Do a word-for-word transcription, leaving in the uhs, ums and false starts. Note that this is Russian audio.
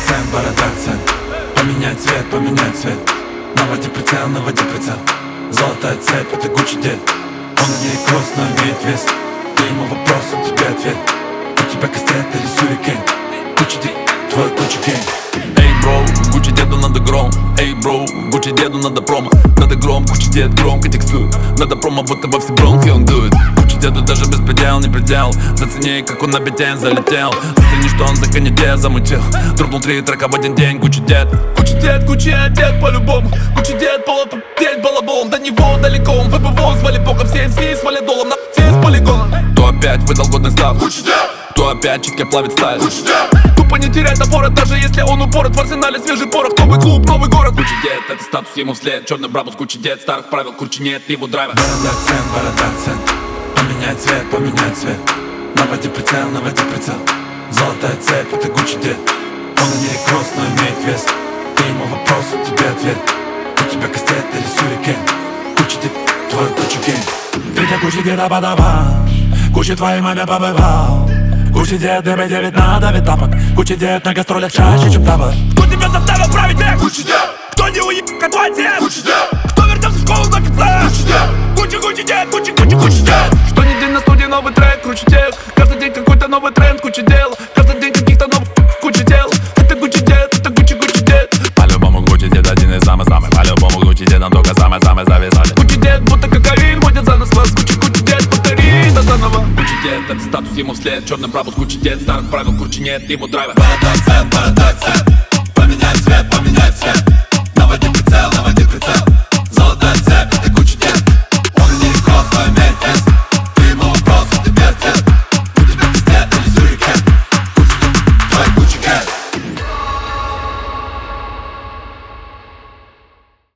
цен, борода цен. Поменяй цвет, поменяй цвет. Наводи прицел, наводи прицел. Золотая цепь, это Гуччи дед. Он на ней кросс, но имеет вес. Ты ему вопрос, он тебе ответ. У тебя кастет или сюрикен. Гуччи дед, твой Гуччи гейм. Эй, бро, Гуччи деду надо гром. Эй, бро, Гуччи деду надо промо. Надо гром, Гуччи дед громко текстует. Надо промо, будто во все бронхи он дует. Гуччи деду даже без предел, не предел. Зацени, как он на битен залетел. Зацени, что он за канитель замутил. Дропнул три трека в один день, Гуччи дед. Гуччи дед, Гуччи дед по-любому. Гуччи дед, полот попеть балаболом. До него далеко, он ВПВО звали боком. Все эм си с валидолом, на все с полигоном. Кто опять выдал годный став? Гуччи дед. Кто опять читки плавит стайл? Гуччи дед. Тупо не терять напора, даже если он упорот. В арсенале свежий порох, новый клуб, новый город. Гуччи дед, это статус ему вслед. Черный брабус, Гуччи дед, старых правил, Гуччи нет, его драйва. Борода цен, борода цен. Поменяй цвет, поменяй цвет. Наводи прицел, наводи прицел. Золотая цепь, это Гуччи дед. Он на ней кросс, но имеет вес. Ты ему вопрос, он тебе ответ. У тебя кастет или сюрикен. Гуччи дед, твой Гуччи гейм. Ты для Гуччи деда подавал. Гуччи твоей маме побывал. Гуччи дед, дэ бэ девять надавит тапок. Гуччи дед на гастролях чаще, чем табак. Кто тебя заставил править век? Гуччи дед. Кто не уеб, как твой отец? Гуччи дед. Кто вернется в школу до конца? Гуччи дед. Гуччи, Гуччи дед, Гуччи, Гуччи, Гуччи дед. Что ни день на студии новый трек, круче тех. Каждый день какой-то новый тренд, куча дел. Каждый день каких-то новых куча дел. Это Гуччи дед, это Гуччи, Гуччи дед. По-любому Гуччи дед один из самых-самых. По-любому Гуччи дедом только самые-самые завязали. Гуччи дед, будто кокаин, водят за нас вас. Гуччи, Гуччи дед, повтори это заново. Гуччи дед, это статус ему вслед. Черный брабус, Гуччи дед, старых правил, Гуччи нет, его драйва. Борода цен, борода цен. Поменяй цвет, поменяй цвет. Наводи прицел, наводи